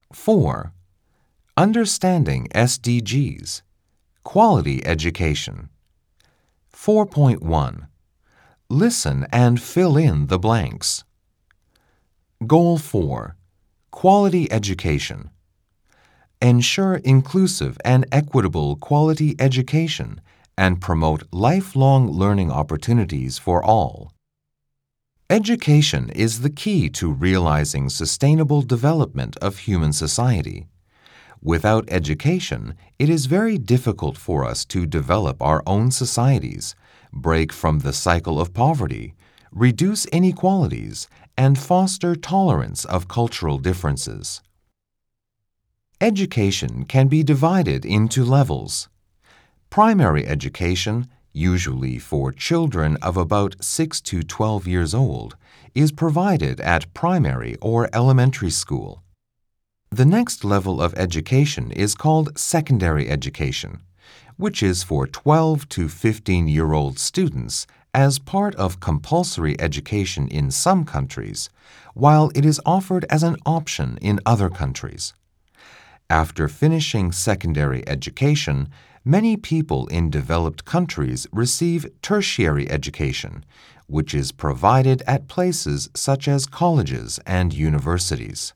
4. Understanding SDGs. Quality education. 4.1. Listen and fill in the blanks. Goal 4. Quality education. Ensure inclusive and equitable quality education and promote lifelong learning opportunities for all. Education is the key to realizing sustainable development of human society. Without education, it is very difficult for us to develop our own societies, break from the cycle of poverty, reduce inequalities, and foster tolerance of cultural differences. Education can be divided into levels. Primary education, usually for children of about 6 to 12 years old, is provided at primary or elementary school. The next level of education is called secondary education, which is for 12 to 15-year-old students as part of compulsory education in some countries, while it is offered as an option in other countries. After finishing secondary education, many people in developed countries receive tertiary education, which is provided at places such as colleges and universities.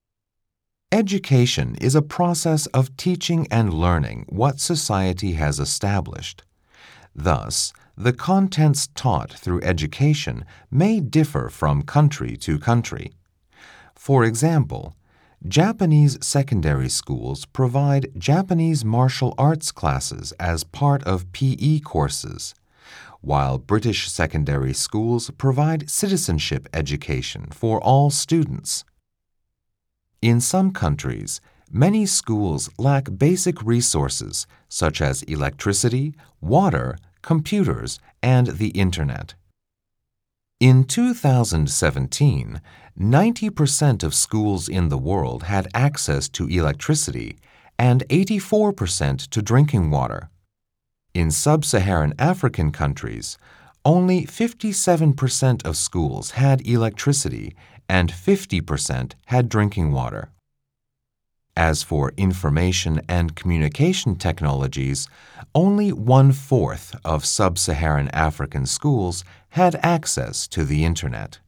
Education is a process of teaching and learning what society has established. Thus, the contents taught through education may differ from country to country. For example, Japanese secondary schools provide Japanese martial arts classes as part of PE courses, while British secondary schools provide citizenship education for all students. In some countries, many schools lack basic resources such as electricity, water, computers, and the Internet. In 2017, 90% of schools in the world had access to electricity and 84% to drinking water. In sub-Saharan African countries, only 57% of schools had electricity and 50% had drinking water. As for information and communication technologies, only 1/4 of sub-Saharan African schools had access to the Internet.